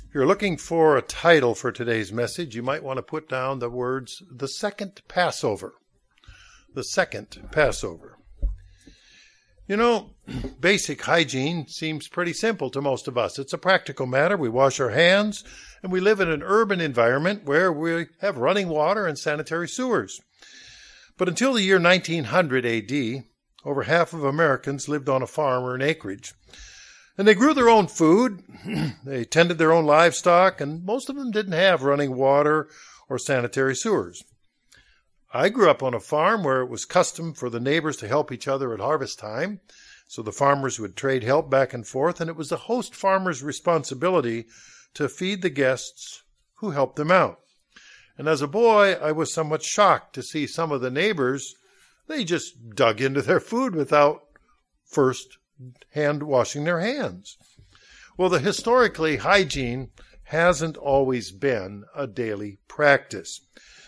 If you're looking for a title for today's message, you might want to put down the words, the second Passover. The second Passover. You know, basic hygiene seems pretty simple to most of us. It's a practical matter. We wash our hands, and we live in an urban environment where we have running water and sanitary sewers. But until the year 1900 AD, over half of Americans lived on a farm or an acreage. And they grew their own food, they tended their own livestock, and most of them didn't have running water or sanitary sewers. I grew up on a farm where it was custom for the neighbors to help each other at harvest time, so the farmers would trade help back and forth, and it was the host farmer's responsibility to feed the guests who helped them out. And as a boy, I was somewhat shocked to see some of the neighbors, they just dug into their food without first hand washing their hands. Well, historically, hygiene hasn't always been a daily practice.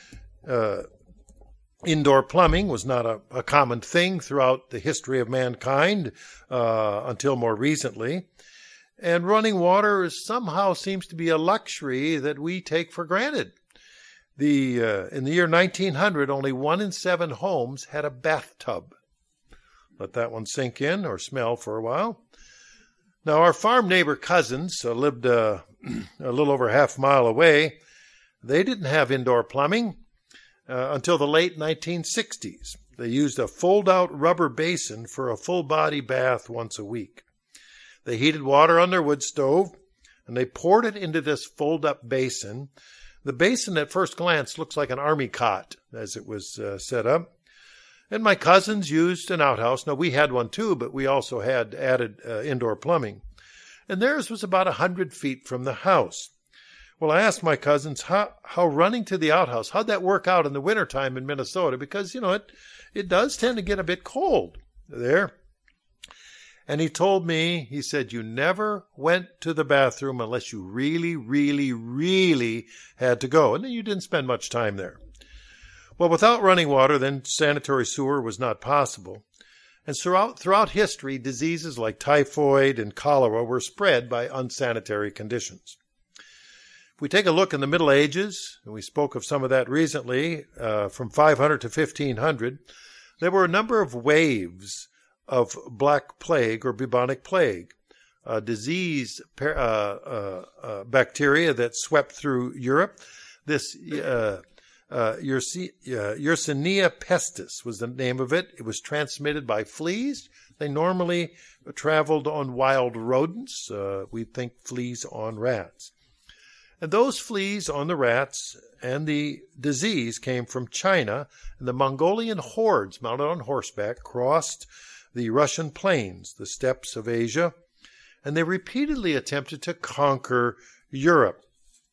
Indoor plumbing was not a common thing throughout the history of mankind until more recently. And running water somehow seems to be a luxury that we take for granted. In the year 1900, only 1 in 7 homes had a bathtub. Let that one sink in or smell for a while. Now, our farm neighbor cousins lived a little over half a mile away. They didn't have indoor plumbing until the late 1960s. They used a fold-out rubber basin for a full-body bath once a week. They heated water on their wood stove, and they poured it into this fold-up basin. The basin at first glance looks like an army cot as it was set up. And my cousins used an outhouse. Now, we had one too, but we also had added indoor plumbing. And theirs was about 100 feet from the house. Well, I asked my cousins how running to the outhouse, how'd that work out in the wintertime in Minnesota? Because, it does tend to get a bit cold there. And he told me, he said, you never went to the bathroom unless you really, really, really had to go. And then you didn't spend much time there. Well, without running water, then sanitary sewer was not possible. And throughout history, diseases like typhoid and cholera were spread by unsanitary conditions. If we take a look in the Middle Ages, and we spoke of some of that recently, from 500 to 1500, there were a number of waves of Black Plague or bubonic plague, a disease bacteria that swept through Europe. This Yersinia pestis was the name of it. It was transmitted by fleas. They normally traveled on wild rodents. We think fleas on rats. And those fleas on the rats and the disease came from China, and the Mongolian hordes mounted on horseback crossed the Russian plains, the steppes of Asia, and they repeatedly attempted to conquer Europe.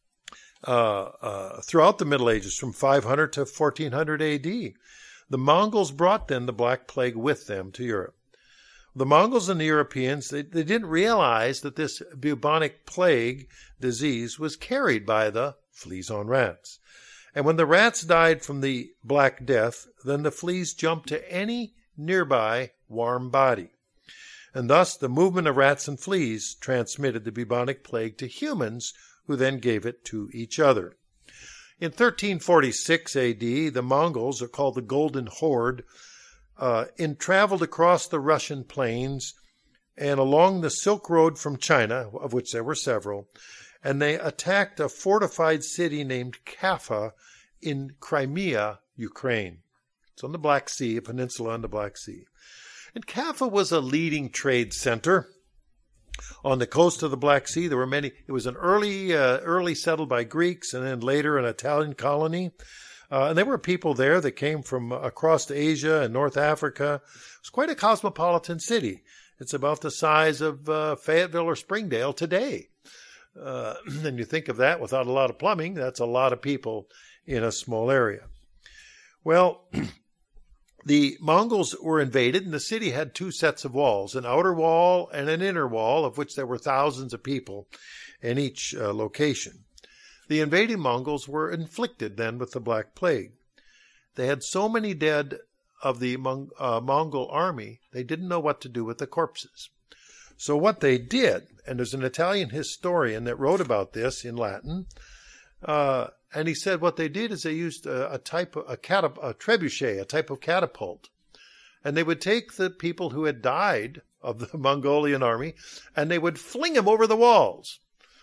Throughout the Middle Ages, from 500 to 1400 AD, the Mongols brought then the Black Plague with them to Europe. The Mongols and the Europeans, they didn't realize that this bubonic plague disease was carried by the fleas on rats. And when the rats died from the Black Death, then the fleas jumped to any nearby warm body. And thus the movement of rats and fleas transmitted the bubonic plague to humans, who then gave it to each other. In 1346 AD, the Mongols, are called the Golden Horde, traveled across the Russian plains and along the Silk Road from China, of which there were several, and they attacked a fortified city named Kaffa in Crimea, Ukraine. It's on the Black Sea, a peninsula on the Black Sea. And Kaffa was a leading trade center. On the coast of the Black Sea, there were many. It was an early settled by Greeks, and then later an Italian colony. And there were people there that came from across Asia and North Africa. It was quite a cosmopolitan city. It's about the size of Fayetteville or Springdale today. And you think of that without a lot of plumbing, that's a lot of people in a small area. Well, the Mongols were invaded, and the city had 2 sets of walls, an outer wall and an inner wall, of which there were thousands of people in each location. The invading Mongols were inflicted then with the Black Plague. They had so many dead of the Mongol army, they didn't know what to do with the corpses. So what they did, and there's an Italian historian that wrote about this in Latin, and he said what they did is they used a trebuchet, a type of catapult. And they would take the people who had died of the Mongolian army, and they would fling them over the walls.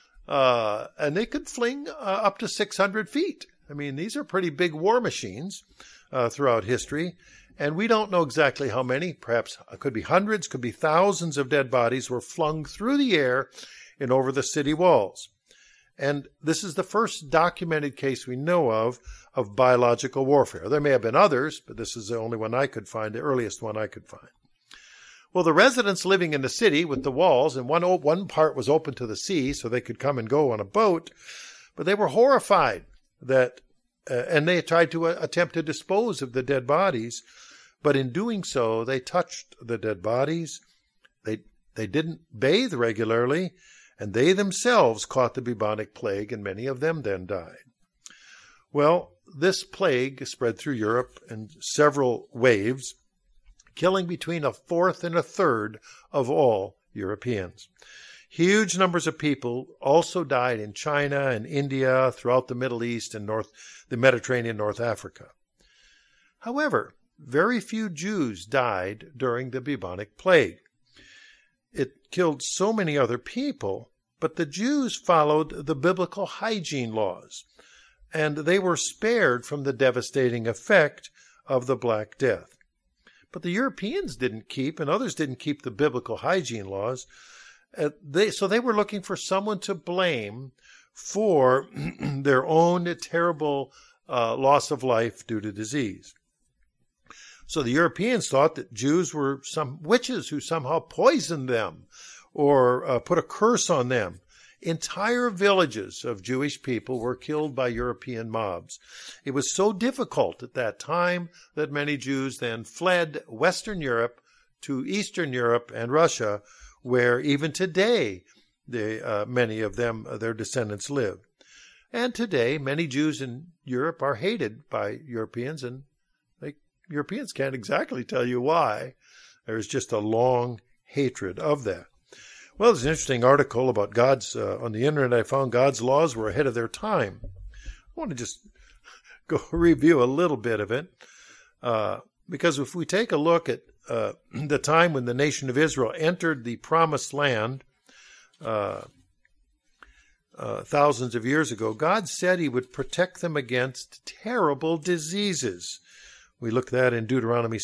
And they could fling up to 600 feet. I mean, these are pretty big war machines throughout history. And we don't know exactly how many. Perhaps it could be hundreds, could be thousands of dead bodies were flung through the air and over the city walls. And this is the first documented case we know of biological warfare. There may have been others, but this is the only one I could find, the earliest one I could find. Well, the residents living in the city with the walls, and one part was open to the sea, so they could come and go on a boat, but they were horrified that, and they tried to attempt to dispose of the dead bodies, but in doing so, they touched the dead bodies. They didn't bathe regularly, and they themselves caught the bubonic plague, and many of them then died. Well, this plague spread through Europe in several waves, killing between a fourth and a third of all Europeans. Huge numbers of people also died in China and India, throughout the Middle East and the Mediterranean, North Africa. However, very few Jews died during the bubonic plague. It killed so many other people, but the Jews followed the biblical hygiene laws, and they were spared from the devastating effect of the Black Death. But the Europeans didn't keep, and others didn't keep the biblical hygiene laws. So they were looking for someone to blame for their own terrible loss of life due to disease. So the Europeans thought that Jews were some witches who somehow poisoned them or put a curse on them. Entire villages of Jewish people were killed by European mobs. It was so difficult at that time that many Jews then fled Western Europe to Eastern Europe and Russia, where even today many of them, their descendants live. And today, many Jews in Europe are hated by Europeans, and Europeans can't exactly tell you why. There's just a long hatred of that. Well, there's an interesting article about on the internet I found God's laws were ahead of their time. I want to just go review a little bit of it, because if we take a look at the time when the nation of Israel entered the promised land thousands of years ago, God said he would protect them against terrible diseases. We look at that in Deuteronomy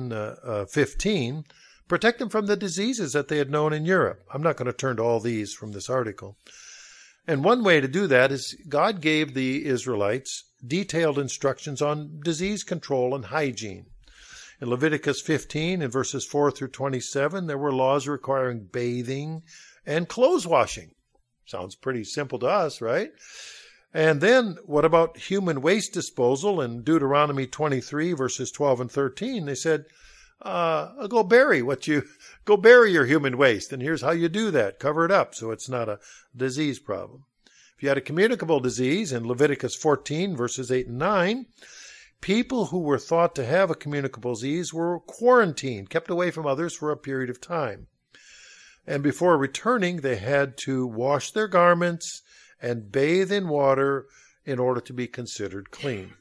7:15. Protect them from the diseases that they had known in Europe. I'm not going to turn to all these from this article. And one way to do that is God gave the Israelites detailed instructions on disease control and hygiene. In Leviticus 15, in verses 4 through 27, there were laws requiring bathing and clothes washing. Sounds pretty simple to us, right? And then what about human waste disposal? In Deuteronomy 23, verses 12 and 13, they said, go bury your human waste, and here's how you do that. Cover it up so it's not a disease problem. If you had a communicable disease, in Leviticus 14, verses 8 and 9, people who were thought to have a communicable disease were quarantined, kept away from others for a period of time. And before returning, they had to wash their garments and bathe in water in order to be considered clean.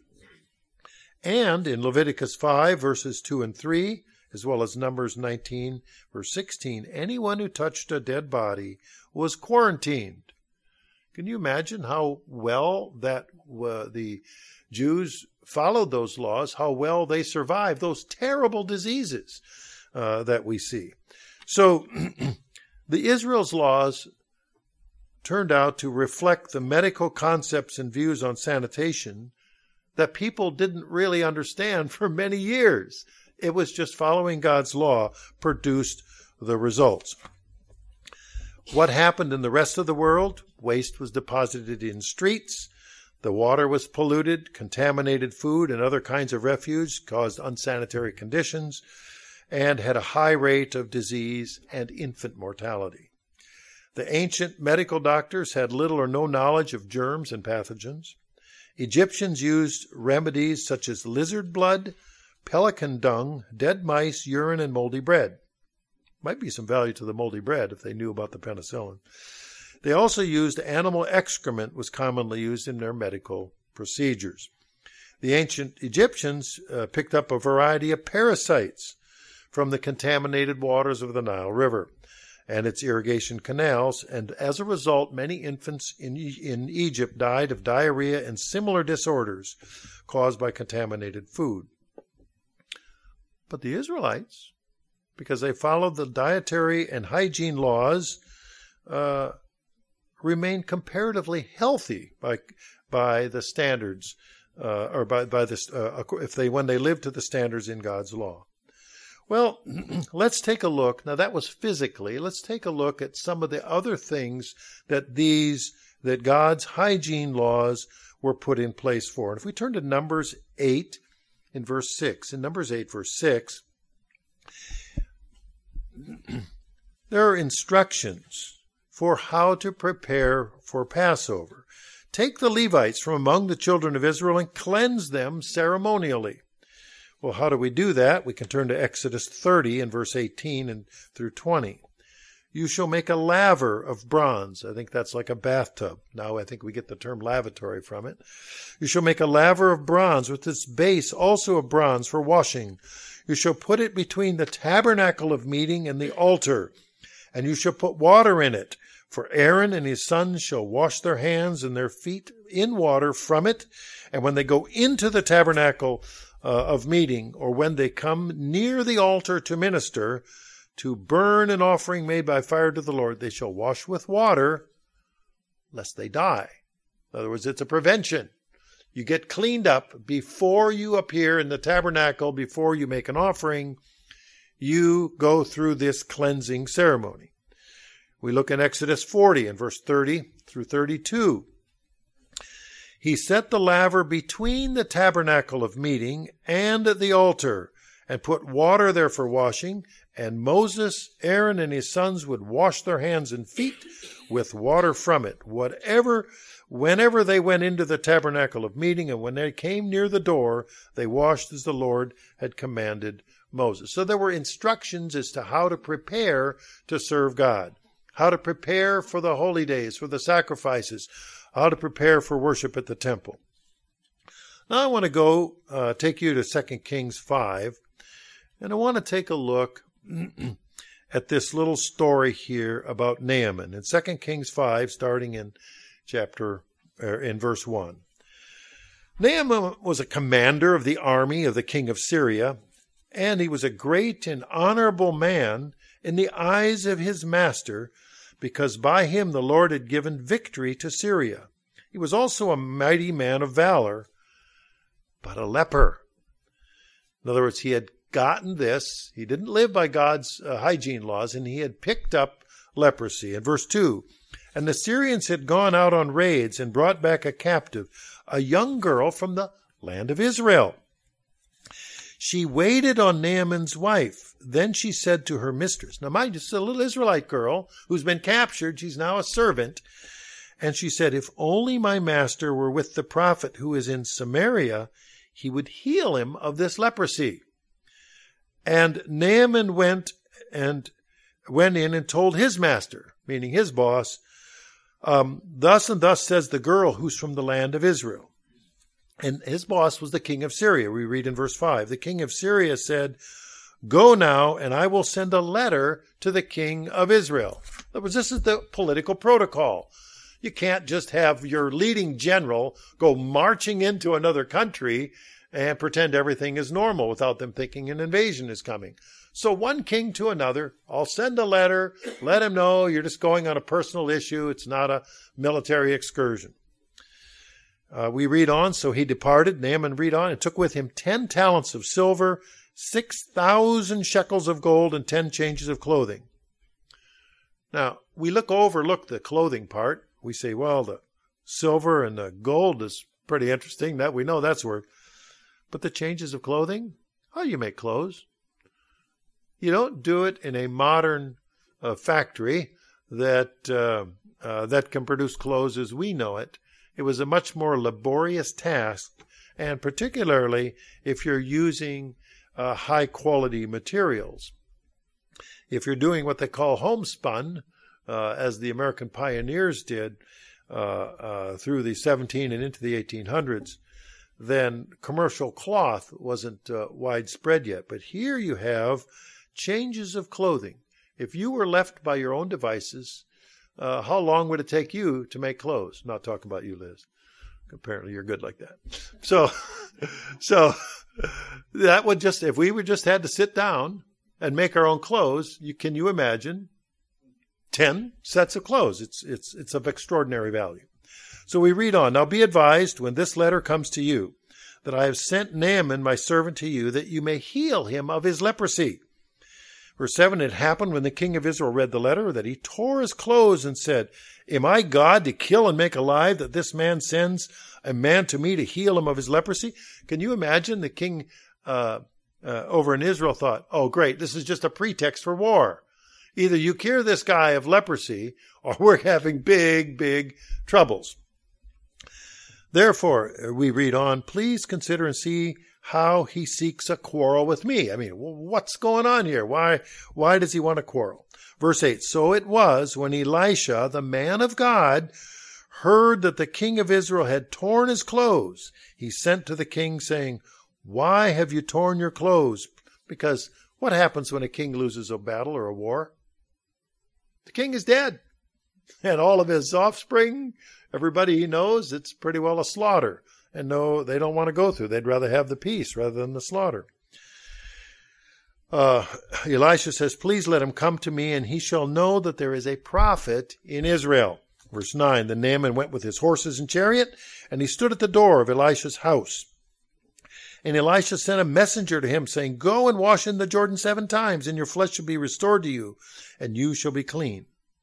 And in Leviticus 5, verses 2 and 3, as well as Numbers 19, verse 16, anyone who touched a dead body was quarantined. Can you imagine how well that the Jews followed those laws, how well they survived those terrible diseases that we see? So the Israel's laws turned out to reflect the medical concepts and views on sanitation that people didn't really understand for many years. It was just following God's law produced the results. What happened in the rest of the world? Waste was deposited in streets. The water was polluted. Contaminated food and other kinds of refuse caused unsanitary conditions and had a high rate of disease and infant mortality. The ancient medical doctors had little or no knowledge of germs and pathogens. Egyptians used remedies such as lizard blood, pelican dung, dead mice, urine, and moldy bread. Might be some value to the moldy bread if they knew about the penicillin. They also used animal excrement, was commonly used in their medical procedures. The ancient Egyptians picked up a variety of parasites from the contaminated waters of the Nile River and its irrigation canals, and as a result, many infants in Egypt died of diarrhea and similar disorders caused by contaminated food. But the Israelites, because they followed the dietary and hygiene laws, remained comparatively healthy by the standards, or by this, when they lived to the standards in God's law. Well, let's take a look. Now that was physically. Let's take a look at some of the other things that God's hygiene laws were put in place for. And if we turn to Numbers 8 in verse 6, in Numbers 8 verse 6, there are instructions for how to prepare for Passover. Take the Levites from among the children of Israel and cleanse them ceremonially. Well, how do we do that? We can turn to Exodus 30 in verse 18 and through 20. You shall make a laver of bronze. I think that's like a bathtub. Now I think we get the term lavatory from it. You shall make a laver of bronze with its base also of bronze for washing. You shall put it between the tabernacle of meeting and the altar, and you shall put water in it. For Aaron and his sons shall wash their hands and their feet in water from it, and when they go into the tabernacle of meeting, or when they come near the altar to minister, to burn an offering made by fire to the Lord, they shall wash with water, lest they die. In other words, it's a prevention. You get cleaned up before you appear in the tabernacle, before you make an offering. You go through this cleansing ceremony. We look in Exodus 40 in verse 30 through 32. He set the laver between the tabernacle of meeting and the altar, and put water there for washing, and Moses, Aaron, and his sons would wash their hands and feet with water from it, whenever they went into the tabernacle of meeting, and when they came near the door, they washed as the Lord had commanded Moses. So there were instructions as to how to prepare to serve God, how to prepare for the holy days, for the sacrifices, how to prepare for worship at the temple. Now I want to take you to 2 Kings 5, and I want to take a look at this little story here about Naaman. In 2 Kings 5, starting in verse 1. Naaman was a commander of the army of the king of Syria, and he was a great and honorable man in the eyes of his master, because by him the Lord had given victory to Syria. He was also a mighty man of valor, but a leper. In other words, he had gotten this. He didn't live by God's hygiene laws, and he had picked up leprosy. In verse 2, and the Syrians had gone out on raids and brought back a captive, a young girl from the land of Israel. She waited on Naaman's wife. Then she said to her mistress, now mind you, it's a little Israelite girl who's been captured. She's now a servant. And she said, if only my master were with the prophet who is in Samaria, he would heal him of this leprosy. And Naaman went in and told his master, meaning his boss, thus and thus says the girl who's from the land of Israel. And his boss was the king of Syria. We read in verse 5, the king of Syria said, go now, and I will send a letter to the king of Israel. In other words, this is the political protocol. You can't just have your leading general go marching into another country and pretend everything is normal without them thinking an invasion is coming. So one king to another, I'll send a letter, let him know you're just going on a personal issue. It's not a military excursion. We read on, so he departed, Naaman read on, and took with him 10 talents of silver, 6,000 shekels of gold, and 10 changes of clothing. Now, we overlook the clothing part. We say, well, the silver and the gold is pretty interesting. That we know that's worth. But the changes of clothing? How do you make clothes? You don't do it in a modern factory that can produce clothes as we know it. It was a much more laborious task, and particularly if you're using high-quality materials. If you're doing what they call homespun, as the American pioneers did through the 17 and into the 1800s, then commercial cloth wasn't widespread yet. But here you have changes of clothing. If you were left by your own devices, how long would it take you to make clothes? Not talking about you, Liz. Apparently you're good like that. So that would just, if we would just had to sit down and make our own clothes, can you imagine 10 sets of clothes? It's of extraordinary value. So we read on. Now be advised when this letter comes to you that I have sent Naaman my servant to you that you may heal him of his leprosy. Verse 7, it happened when the king of Israel read the letter that he tore his clothes and said, am I God to kill and make alive that this man sends a man to me to heal him of his leprosy? Can you imagine the king over in Israel thought, oh great, this is just a pretext for war. Either you cure this guy of leprosy or we're having big troubles. Therefore, we read on, please consider and see how he seeks a quarrel with me. I mean, what's going on here? Why does he want to quarrel? Verse 8, so it was when Elisha, the man of God, heard that the king of Israel had torn his clothes, he sent to the king saying, why have you torn your clothes? Because what happens when a king loses a battle or a war? The king is dead. And all of his offspring, everybody he knows, it's pretty well a slaughter. And no, they don't want to go through. They'd rather have the peace rather than the slaughter. Elisha says, please let him come to me, and he shall know that there is a prophet in Israel. Verse 9, then Naaman went with his horses and chariot, and he stood at the door of Elisha's house. And Elisha sent a messenger to him, saying, go and wash in the Jordan 7 times, and your flesh shall be restored to you, and you shall be clean.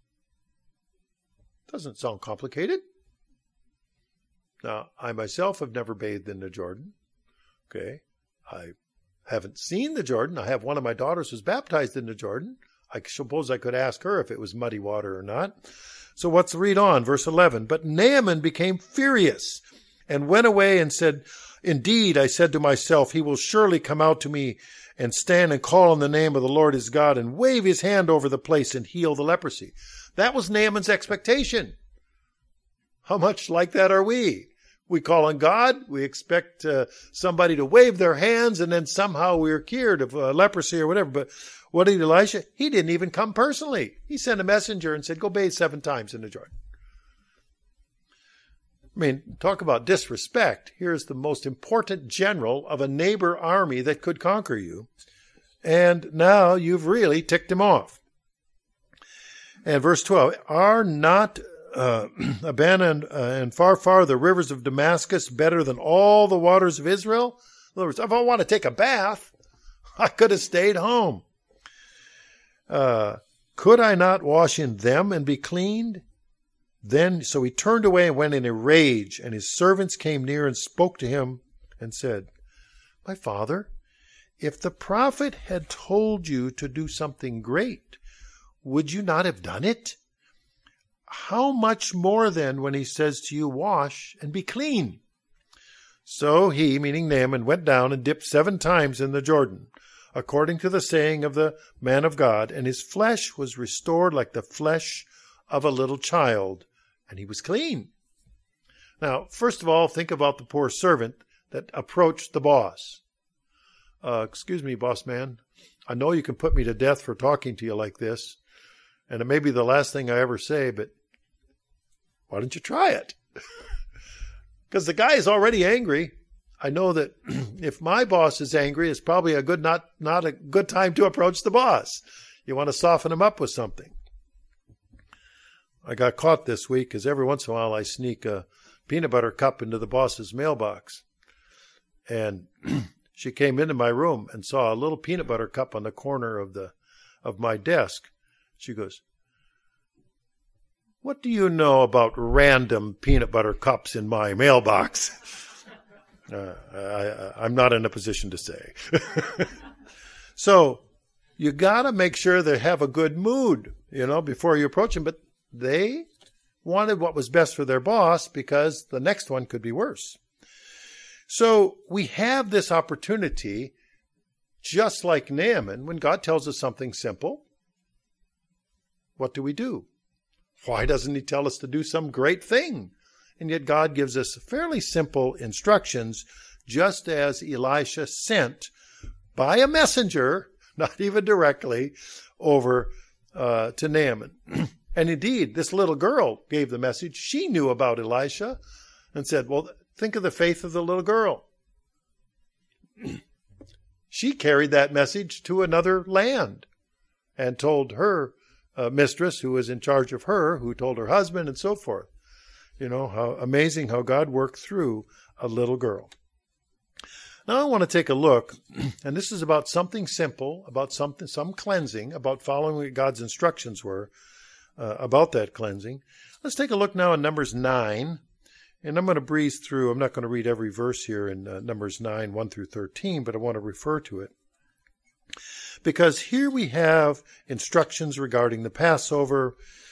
Doesn't sound complicated. Now, I myself have never bathed in the Jordan. Okay. I haven't seen the Jordan. I have one of my daughters who's baptized in the Jordan. I suppose I could ask her if it was muddy water or not. So let's read on, verse 11. But Naaman became furious and went away and said, indeed, I said to myself, he will surely come out to me and stand and call on the name of the Lord his God and wave his hand over the place and heal the leprosy. That was Naaman's expectation. How much like that are we? We call on God. We expect somebody to wave their hands and then somehow we're cured of leprosy or whatever. But what did Elisha? He didn't even come personally. He sent a messenger and said, go bathe 7 times in the Jordan. I mean, talk about disrespect. Here's the most important general of a neighbor army that could conquer you. And now you've really ticked him off. And verse 12, are not abandoned and far the rivers of Damascus better than all the waters of Israel? In other words, if I want to take a bath, I could have stayed home. Could I not wash in them and be cleaned? Then, so he turned away and went in a rage, and his servants came near and spoke to him and said, my father, if the prophet had told you to do something great, would you not have done it? How much more then when he says to you, wash and be clean? So he, meaning Naaman, went down and dipped 7 times in the Jordan, according to the saying of the man of God, and his flesh was restored like the flesh of a little child, and he was clean. Now, first of all, think about the poor servant that approached the boss. Excuse me, boss man, I know you can put me to death for talking to you like this, and it may be the last thing I ever say, but why don't you try it? Because the guy is already angry. I know that if my boss is angry, it's probably a good not a good time to approach the boss. You want to soften him up with something. I got caught this week because every once in a while I sneak a peanut butter cup into the boss's mailbox. And she came into my room and saw a little peanut butter cup on the corner of my desk. She goes, what do you know about random peanut butter cups in my mailbox? I'm not in a position to say. So you got to make sure they have a good mood, before you approach them. But they wanted what was best for their boss because the next one could be worse. So we have this opportunity, just like Naaman, when God tells us something simple, what do? Why doesn't he tell us to do some great thing? And yet God gives us fairly simple instructions, just as Elisha sent by a messenger, not even directly, over to Naaman. And indeed, this little girl gave the message. She knew about Elisha and said, well, think of the faith of the little girl. She carried that message to another land and told her mistress, who was in charge of her, who told her husband, and so forth. You know, how amazing how God worked through a little girl. Now I want to take a look, and this is about something simple, about some cleansing, about following what God's instructions were about that cleansing. Let's take a look now in Numbers 9, and I'm going to breeze through. I'm not going to read every verse here in Numbers 9, 1 through 13, but I want to refer to it. Because here we have instructions regarding the Passover.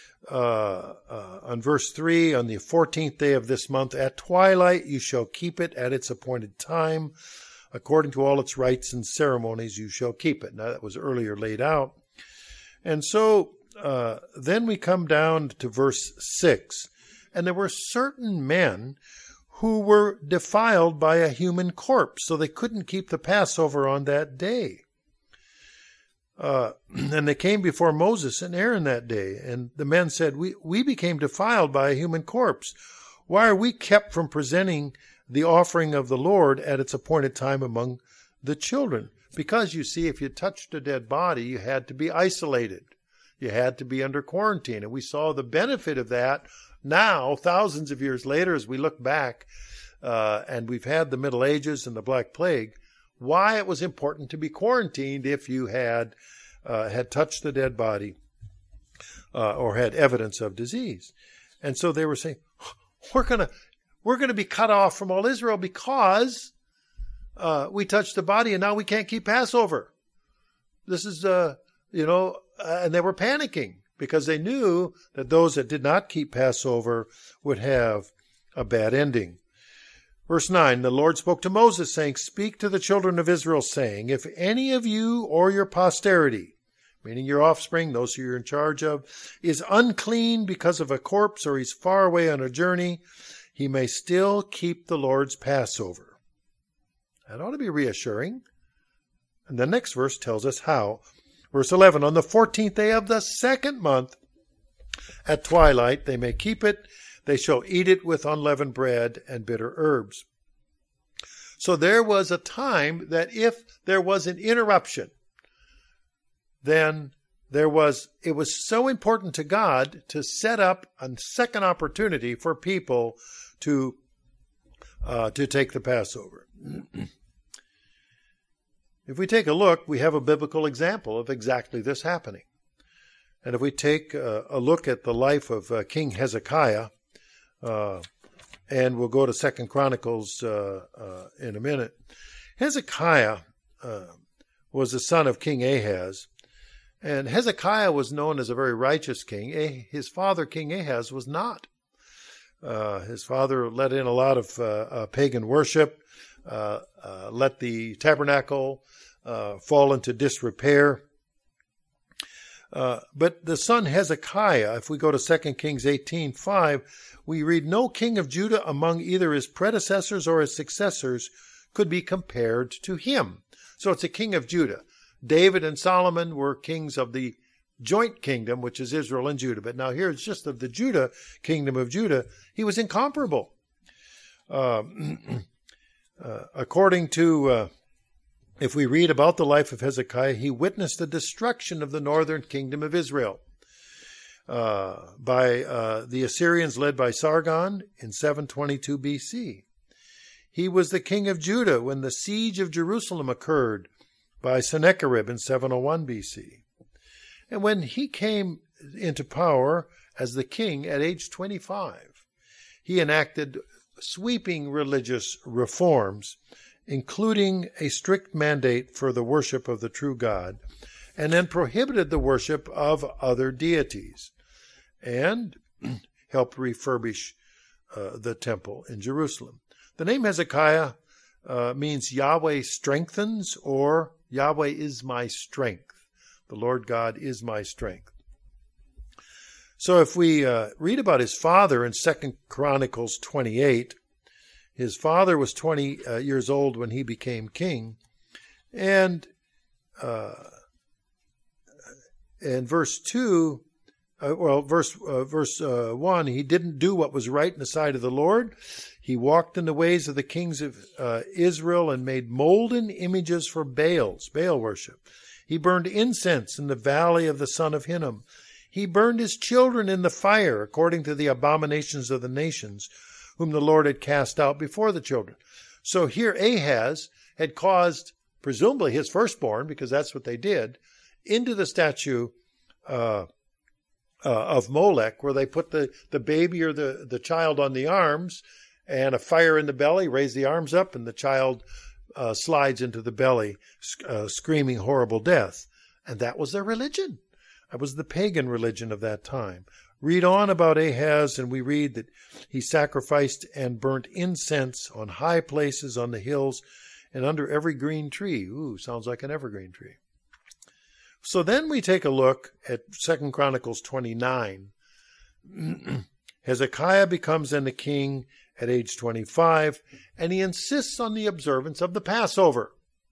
On verse 3, on the 14th day of this month at twilight you shall keep it at its appointed time. According to all its rites and ceremonies you shall keep it. Now that was earlier laid out. And so then we come down to verse 6. And there were certain men who were defiled by a human corpse, so they couldn't keep the Passover on that day. And they came before Moses and Aaron that day, and the men said, we became defiled by a human corpse. Why are we kept from presenting the offering of the Lord at its appointed time among the children? Because, you see, if you touched a dead body, you had to be isolated. You had to be under quarantine. And we saw the benefit of that now, thousands of years later, as we look back, and we've had the Middle Ages and the Black Plague, why it was important to be quarantined if you had touched the dead body or had evidence of disease. And so they were saying, we're going to be cut off from all Israel because we touched the body and now we can't keep Passover. This is, and they were panicking because they knew that those that did not keep Passover would have a bad ending. Verse 9, the Lord spoke to Moses, saying, speak to the children of Israel, saying, if any of you or your posterity, meaning your offspring, those who you're in charge of, is unclean because of a corpse or he's far away on a journey, he may still keep the Lord's Passover. That ought to be reassuring. And the next verse tells us how. Verse 11, on the 14th day of the second month, at twilight, they may keep it. They shall eat it with unleavened bread and bitter herbs. So there was a time that if there was an interruption, then it was so important to God to set up a second opportunity for people to take the Passover. If we take a look, we have a biblical example of exactly this happening. And if we take a look at the life of King Hezekiah, and we'll go to 2 Chronicles in a minute. Hezekiah was the son of King Ahaz, and Hezekiah was known as a very righteous king. His father, King Ahaz, was not. His father let in a lot of pagan worship, let the tabernacle fall into disrepair. But the son Hezekiah, if we go to 2 Kings 18:5, we read, no king of Judah among either his predecessors or his successors could be compared to him. So it's a king of Judah. David and Solomon were kings of the joint kingdom, which is Israel and Judah. But now here it's just of the kingdom of Judah. He was incomparable. According to... If we read about the life of Hezekiah, he witnessed the destruction of the northern kingdom of Israel by the Assyrians led by Sargon in 722 BC. He was the king of Judah when the siege of Jerusalem occurred by Sennacherib in 701 BC. And when he came into power as the king at age 25, he enacted sweeping religious reforms, including a strict mandate for the worship of the true God, and then prohibited the worship of other deities, and helped refurbish the temple in Jerusalem. The name Hezekiah means Yahweh strengthens, or Yahweh is my strength. The Lord God is my strength. So if we read about his father in 2 Chronicles 28, his father was 20 years old when he became king. And in verse 2, verse 1, he didn't do what was right in the sight of the Lord. He walked in the ways of the kings of Israel and made molten images for Baal worship. He burned incense in the valley of the son of Hinnom. He burned his children in the fire, according to the abominations of the nations, whom the Lord had cast out before the children. So here Ahaz had caused, presumably his firstborn, because that's what they did, into the statue of Molech, where they put the baby or the child on the arms and a fire in the belly, raise the arms up, and the child slides into the belly, screaming horrible death. And that was their religion. That was the pagan religion of that time. Read on about Ahaz, and we read that he sacrificed and burnt incense on high places on the hills and under every green tree. Ooh, sounds like an evergreen tree. So then we take a look at 2 Chronicles 29. Hezekiah becomes then the king at age 25, and he insists on the observance of the Passover.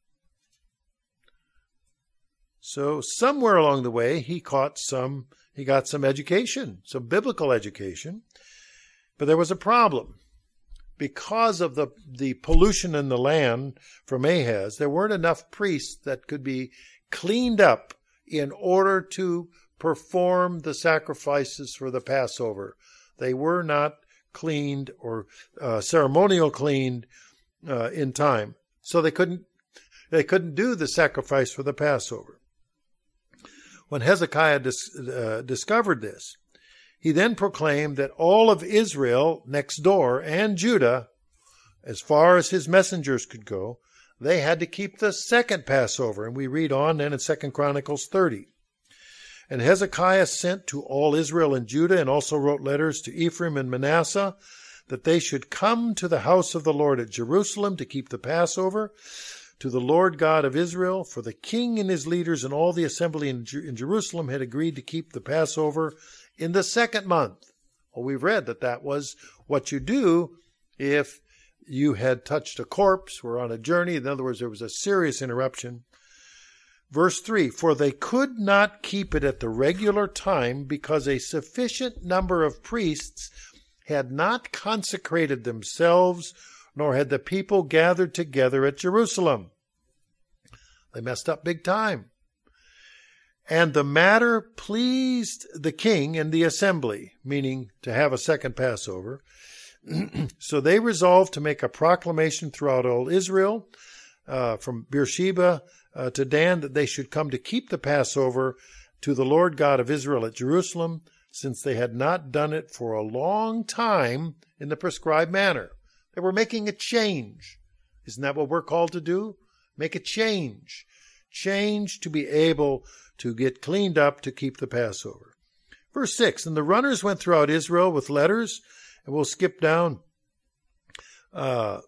So somewhere along the way, he got some education, some biblical education. But there was a problem. Because of the pollution in the land from Ahaz, there weren't enough priests that could be cleaned up in order to perform the sacrifices for the Passover. They were not cleaned or ceremonial cleaned in time. So they couldn't do the sacrifice for the Passover. When Hezekiah discovered this, he then proclaimed that all of Israel next door and Judah, as far as his messengers could go, they had to keep the second Passover. And we read on then in 2 Chronicles 30. And Hezekiah sent to all Israel and Judah, and also wrote letters to Ephraim and Manasseh, that they should come to the house of the Lord at Jerusalem to keep the Passover, to the Lord God of Israel, for the king and his leaders and all the assembly in Jerusalem had agreed to keep the Passover in the second month. Well, we've read that was what you do if you had touched a corpse, were on a journey. In other words, there was a serious interruption. Verse 3, for they could not keep it at the regular time because a sufficient number of priests had not consecrated themselves, nor had the people gathered together at Jerusalem. They messed up big time. And the matter pleased the king and the assembly, meaning to have a second Passover. So they resolved to make a proclamation throughout all Israel, from Beersheba to Dan, that they should come to keep the Passover to the Lord God of Israel at Jerusalem, since they had not done it for a long time in the prescribed manner. They were making a change. Isn't that what we're called to do? Make a change. Change to be able to get cleaned up to keep the Passover. Verse 6, and the runners went throughout Israel with letters, and we'll skip down, and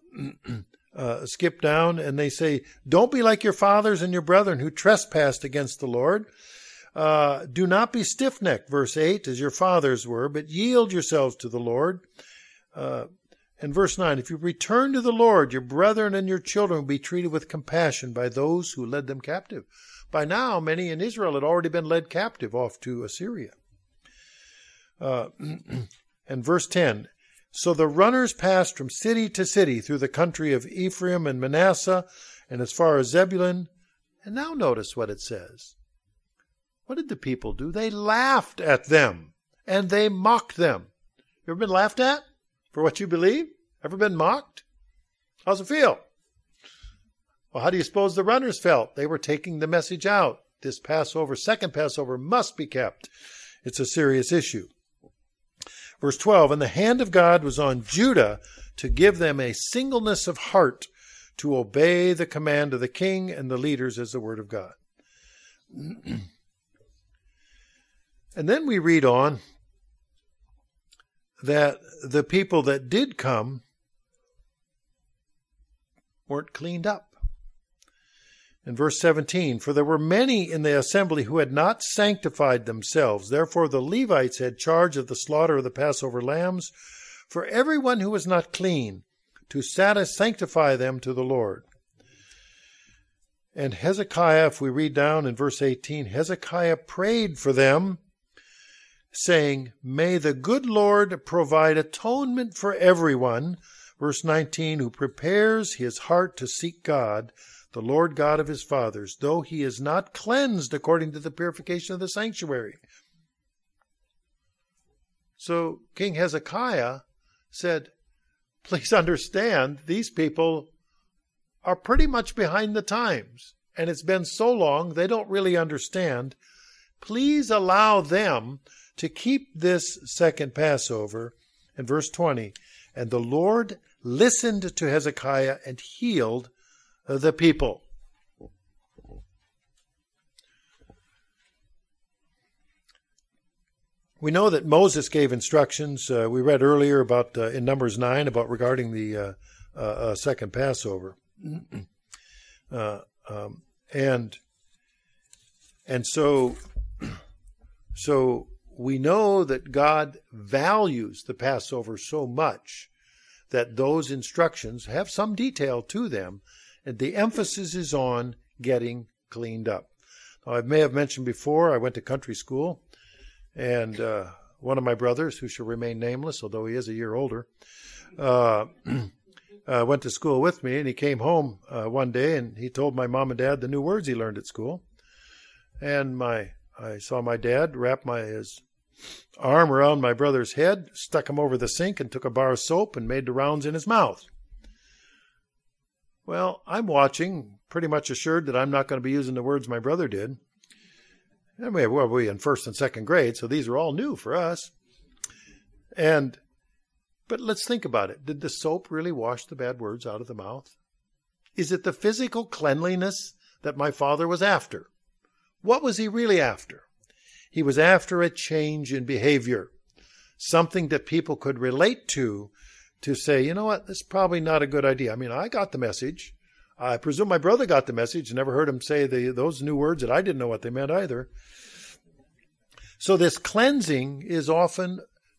they say, don't be like your fathers and your brethren who trespassed against the Lord. Do not be stiff-necked, verse 8, as your fathers were, but yield yourselves to the Lord. And verse 9, if you return to the Lord, your brethren and your children will be treated with compassion by those who led them captive. By now, many in Israel had already been led captive off to Assyria. And verse 10, so the runners passed from city to city through the country of Ephraim and Manasseh and as far as Zebulun. And now notice what it says. What did the people do? They laughed at them and they mocked them. You ever been laughed at for what you believe? Ever been mocked? How's it feel? Well, how do you suppose the runners felt? They were taking the message out. This Passover, second Passover, must be kept. It's a serious issue. Verse 12, and the hand of God was on Judah to give them a singleness of heart to obey the command of the king and the leaders as the word of God. And then we read on that the people that did come weren't cleaned up. In verse 17, for there were many in the assembly who had not sanctified themselves. Therefore the Levites had charge of the slaughter of the Passover lambs for everyone who was not clean, to sanctify them to the Lord. And Hezekiah, if we read down in verse 18, Hezekiah prayed for them, saying, may the good Lord provide atonement for everyone, verse 19, who prepares his heart to seek God, the Lord God of his fathers, though he is not cleansed according to the purification of the sanctuary. So King Hezekiah said, please understand, these people are pretty much behind the times, and it's been so long they don't really understand. Please allow them to keep this second Passover. In verse 20, and the Lord listened to Hezekiah and healed the people. We know that Moses gave instructions. We read earlier about in Numbers 9 about regarding the second Passover, and so we know that God values the Passover so much that those instructions have some detail to them, and the emphasis is on getting cleaned up. Now, I may have mentioned before, I went to country school, and one of my brothers, who shall remain nameless, although he is a year older, went to school with me, and he came home one day, and he told my mom and dad the new words he learned at school. And I saw my dad wrap his arm around my brother's head, stuck him over the sink, and took a bar of soap and made the rounds in his mouth. Well, I'm watching, pretty much assured that I'm not going to be using the words my brother did. And we're in first and second grade, so these are all new for us. But let's think about it. Did the soap really wash the bad words out of the mouth? Is it the physical cleanliness that my father was after? What was he really after? He was after a change in behavior, something that people could relate to say, you know what, this is probably not a good idea. I mean, I got the message. I presume my brother got the message. Never heard him say those new words that I didn't know what they meant either. So this cleansing is often,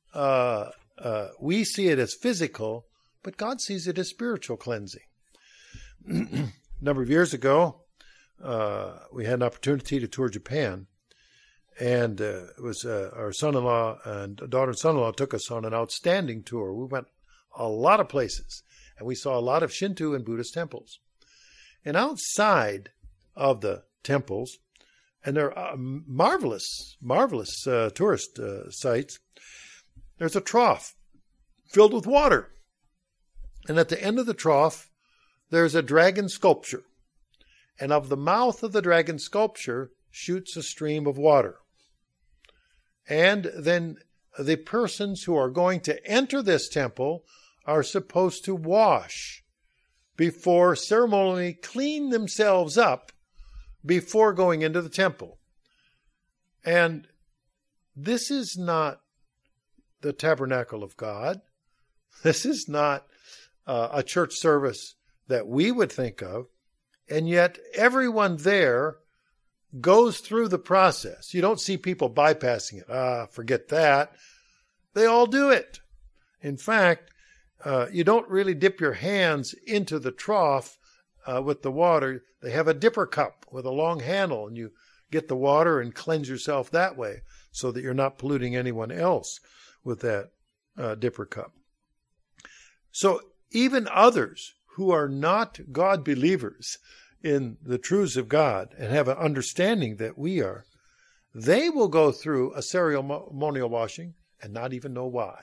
we see it as physical, but God sees it as spiritual cleansing. A number of years ago, we had an opportunity to tour Japan, and it was our son-in-law and daughter and son-in-law took us on an outstanding tour. We went a lot of places, and we saw a lot of Shinto and Buddhist temples. And outside of the temples, and they're marvelous tourist sites, there's a trough filled with water. And at the end of the trough, there's a dragon sculpture. And of the mouth of the dragon sculpture shoots a stream of water. And then the persons who are going to enter this temple are supposed to wash before ceremonially clean themselves up before going into the temple. And this is not the tabernacle of God. This is not a church service that we would think of. And yet everyone there goes through the process. You don't see people bypassing it. Forget that. They all do it. In fact, you don't really dip your hands into the trough with the water. They have a dipper cup with a long handle, and you get the water and cleanse yourself that way so that you're not polluting anyone else with that dipper cup. So even others who are not God believers in the truths of God and have an understanding that we are, they will go through a ceremonial washing and not even know why.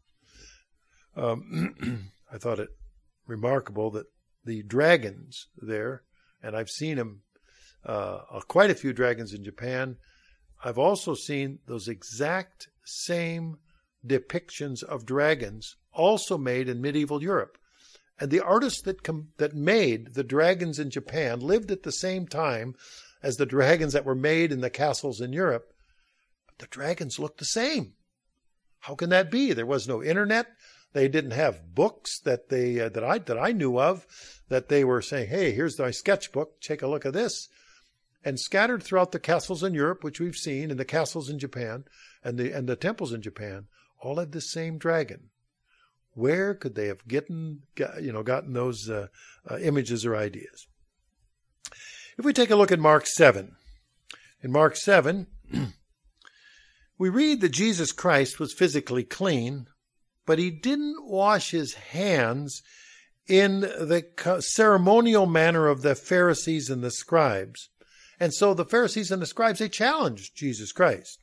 I thought it remarkable that the dragons there, and I've seen them, quite a few dragons in Japan. I've also seen those exact same depictions of dragons also made in medieval Europe. And the artists that made the dragons in Japan lived at the same time as the dragons that were made in the castles in Europe. But the dragons looked the same. How can that be? There was no internet. They didn't have books that I knew of that they were saying, hey, here's my sketchbook, take a look at this. And scattered throughout the castles in Europe, which we've seen, and the castles in Japan, and the temples in Japan, all had the same dragon. Where could they have gotten those images or ideas? If we take a look at Mark 7, in Mark 7, we read that Jesus Christ was physically clean, but he didn't wash his hands in the ceremonial manner of the Pharisees and the scribes. And so the Pharisees and the scribes, they challenged Jesus Christ.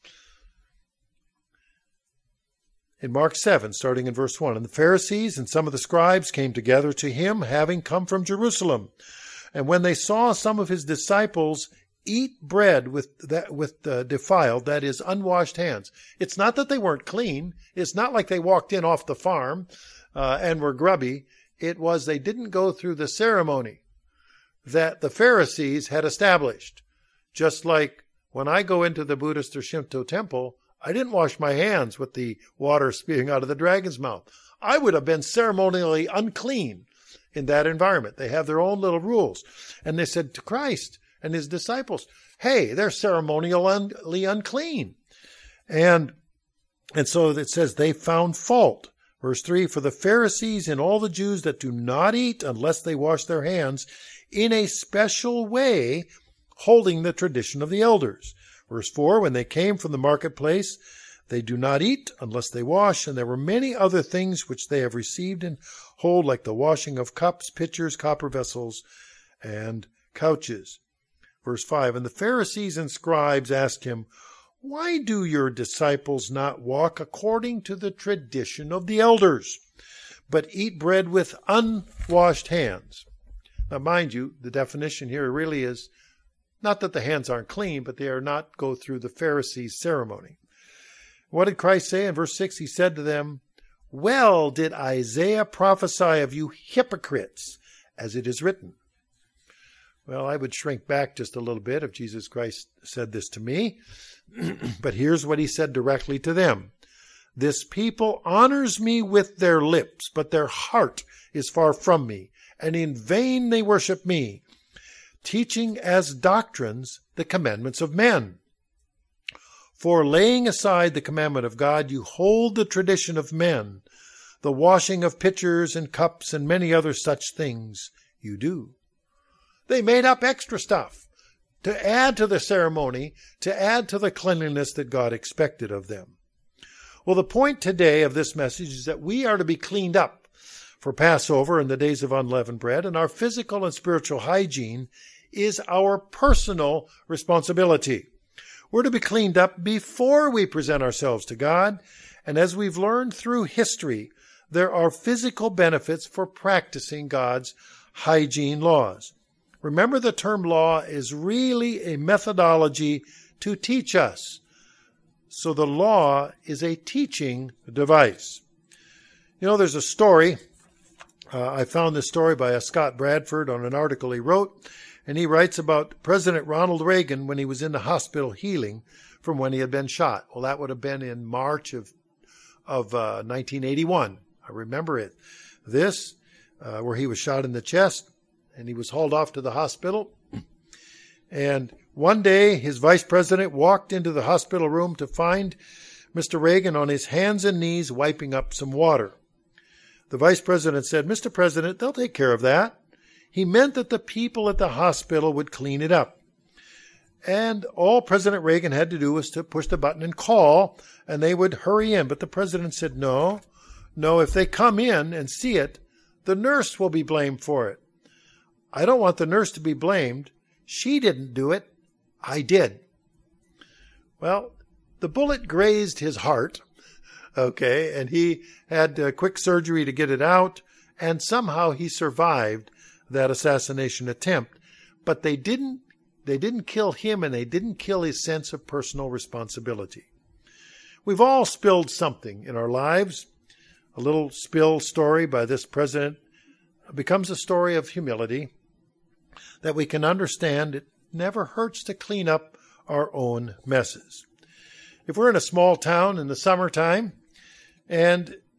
In Mark 7, starting in verse 1, and the Pharisees and some of the scribes came together to him, having come from Jerusalem. And when they saw some of his disciples eat bread with defiled, that is, unwashed hands. It's not that they weren't clean. It's not like they walked in off the farm and were grubby. It was they didn't go through the ceremony that the Pharisees had established. Just like when I go into the Buddhist or Shinto temple, I didn't wash my hands with the water spewing out of the dragon's mouth. I would have been ceremonially unclean in that environment. They have their own little rules. And they said to Christ and his disciples, hey, they're ceremonially unclean. And so it says they found fault. Verse 3, for the Pharisees and all the Jews that do not eat unless they wash their hands in a special way, holding the tradition of the elders. Verse 4, when they came from the marketplace, they do not eat unless they wash, and there were many other things which they have received and hold, like the washing of cups, pitchers, copper vessels, and couches. Verse 5, and the Pharisees and scribes asked him, why do your disciples not walk according to the tradition of the elders, but eat bread with unwashed hands? Now, mind you, the definition here really is not that the hands aren't clean, but they are not go through the Pharisees' ceremony. What did Christ say in verse 6? He said to them, well did Isaiah prophesy of you hypocrites, as it is written. Well, I would shrink back just a little bit if Jesus Christ said this to me. But here's what he said directly to them. This people honors me with their lips, but their heart is far from me, and in vain they worship me, teaching as doctrines the commandments of men. For laying aside the commandment of God, you hold the tradition of men, the washing of pitchers and cups and many other such things you do. They made up extra stuff to add to the ceremony, to add to the cleanliness that God expected of them. Well, the point today of this message is that we are to be cleaned up for Passover and the days of unleavened bread, and our physical and spiritual hygiene is our personal responsibility. We're to be cleaned up before we present ourselves to God, and as we've learned through history, there are physical benefits for practicing God's hygiene laws. Remember, the term law is really a methodology to teach us. So the law is a teaching device. You know, there's a story. I found this story by Scott Bradford on an article he wrote, and he writes about President Ronald Reagan when he was in the hospital healing from when he had been shot. Well, that would have been in March of 1981. I remember it. This, where he was shot in the chest, and he was hauled off to the hospital. And one day, his vice president walked into the hospital room to find Mr. Reagan on his hands and knees wiping up some water. The vice president said, Mr. President, they'll take care of that. He meant that the people at the hospital would clean it up. And all President Reagan had to do was to push the button and call, and they would hurry in. But the president said, no, if they come in and see it, the nurse will be blamed for it. I don't want the nurse to be blamed. She didn't do it. I did. Well, the bullet grazed his heart, okay, and he had quick surgery to get it out, and somehow he survived that assassination attempt. But they didn't kill him, and they didn't kill his sense of personal responsibility. We've all spilled something in our lives. A little spill story by this president becomes a story of humility, that we can understand it never hurts to clean up our own messes. If we're in a small town in the summertime and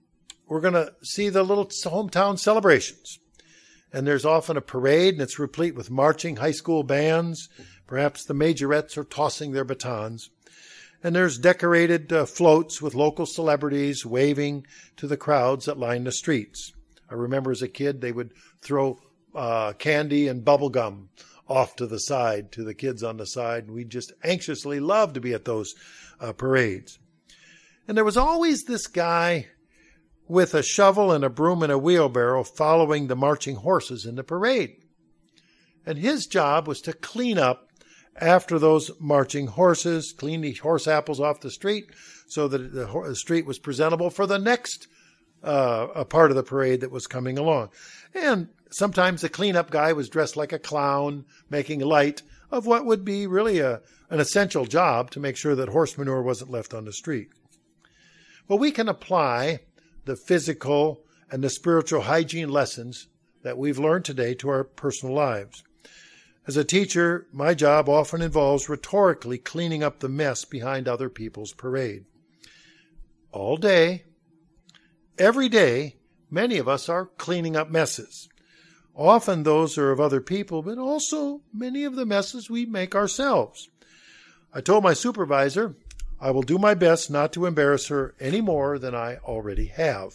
we're going to see the little hometown celebrations. And there's often a parade, and it's replete with marching high school bands. Perhaps the majorettes are tossing their batons. And there's decorated floats with local celebrities waving to the crowds that line the streets. I remember as a kid, they would throw candy and bubble gum off to the side, to the kids on the side. And we just anxiously loved to be at those parades. And there was always this guy with a shovel and a broom and a wheelbarrow following the marching horses in the parade. And his job was to clean up after those marching horses, clean the horse apples off the street so that the street was presentable for the next part of the parade that was coming along. And sometimes the cleanup guy was dressed like a clown, making light of what would be really an essential job to make sure that horse manure wasn't left on the street. Well, we can apply the physical and the spiritual hygiene lessons that we've learned today to our personal lives. As a teacher, my job often involves rhetorically cleaning up the mess behind other people's parade. All day, every day, many of us are cleaning up messes. Often those are of other people, but also many of the messes we make ourselves. I told my supervisor I will do my best not to embarrass her any more than I already have.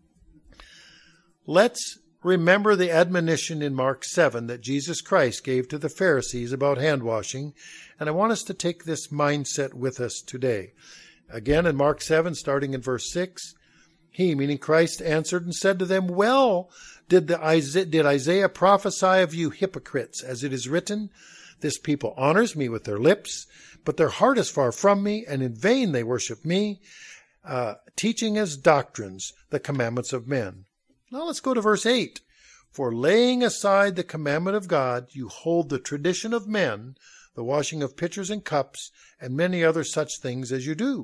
Let's remember the admonition in Mark 7 that Jesus Christ gave to the Pharisees about hand washing, and I want us to take this mindset with us today. Again, in Mark 7, starting in verse 6, he, meaning Christ, answered and said to them, "Well, did Isaiah prophesy of you hypocrites, as it is written, 'This people honors me with their lips, but their heart is far from me, and in vain they worship me, teaching as doctrines the commandments of men.'" Now let's go to verse 8. "For laying aside the commandment of God, you hold the tradition of men, the washing of pitchers and cups, and many other such things as you do."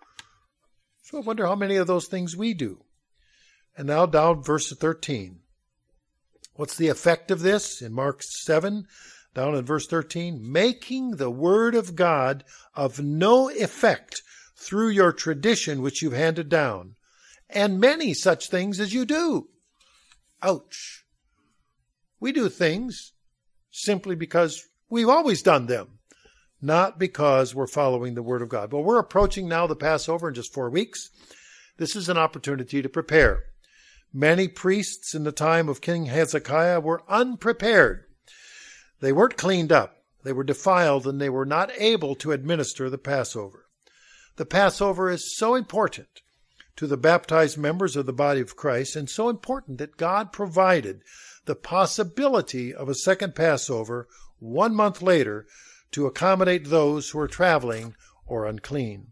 So I wonder how many of those things we do. And now down verse 13. What's the effect of this? In Mark 7, down in verse 13, "Making the word of God of no effect through your tradition which you've handed down, and many such things as you do." Ouch. We do things simply because we've always done them, not because we're following the word of God. Well, we're approaching now the Passover in just 4 weeks. This is an opportunity to prepare. Many priests in the time of King Hezekiah were unprepared. They weren't cleaned up. They were defiled, and they were not able to administer the Passover. The Passover is so important to the baptized members of the body of Christ, and so important that God provided the possibility of a second Passover 1 month later to accommodate those who are traveling or unclean.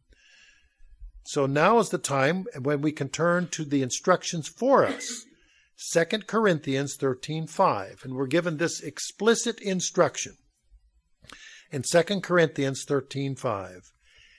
So now is the time when we can turn to the instructions for us. 2 Corinthians 13:5, and we're given this explicit instruction in 2 Corinthians 13:5.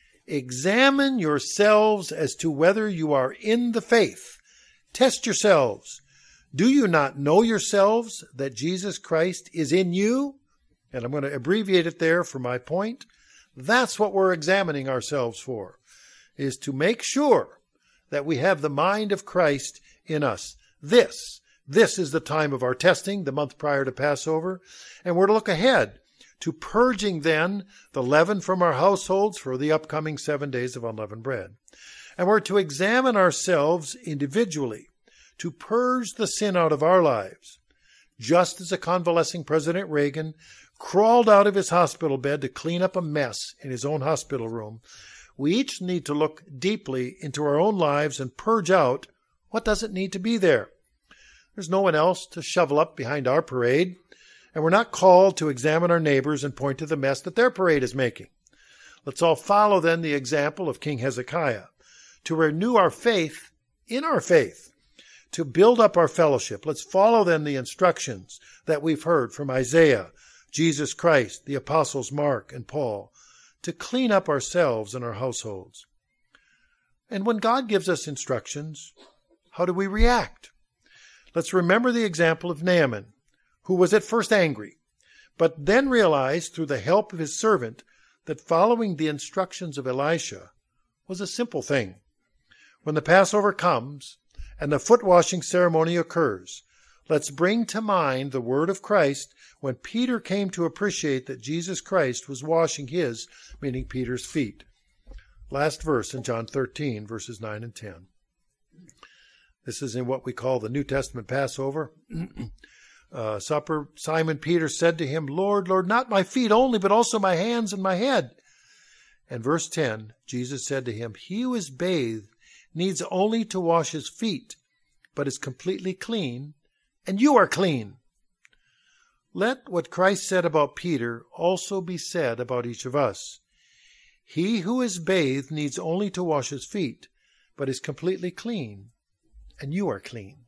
"Examine yourselves as to whether you are in the faith. Test yourselves. Do you not know yourselves that Jesus Christ is in you?" And I'm going to abbreviate it there for my point. That's what we're examining ourselves for, is to make sure that we have the mind of Christ in us. This is the time of our testing, the month prior to Passover, and we're to look ahead to purging then the leaven from our households for the upcoming 7 days of unleavened bread. And we're to examine ourselves individually to purge the sin out of our lives. Just as a convalescing President Reagan crawled out of his hospital bed to clean up a mess in his own hospital room, we each need to look deeply into our own lives and purge out what doesn't need to be there. There's no one else to shovel up behind our parade, and we're not called to examine our neighbors and point to the mess that their parade is making. Let's all follow then the example of King Hezekiah, to renew our faith in our faith, to build up our fellowship. Let's follow then the instructions that we've heard from Isaiah, Jesus Christ, the apostles Mark and Paul, to clean up ourselves and our households. And when God gives us instructions, how do we react? Let's remember the example of Naaman, who was at first angry, but then realized through the help of his servant that following the instructions of Elisha was a simple thing. When the Passover comes and the foot washing ceremony occurs. Let's bring to mind the word of Christ when Peter came to appreciate that Jesus Christ was washing his, meaning Peter's, feet. Last verse in John 13, verses 9 and 10. This is in what we call the New Testament Passover supper. Simon Peter said to him, Lord, Lord, not my feet only, but also my hands and my head. And verse 10, Jesus said to him, He who is bathed needs only to wash his feet, but is completely clean, and you are clean. Let what Christ said about Peter also be said about each of us. He who is bathed needs only to wash his feet, but is completely clean, and you are clean.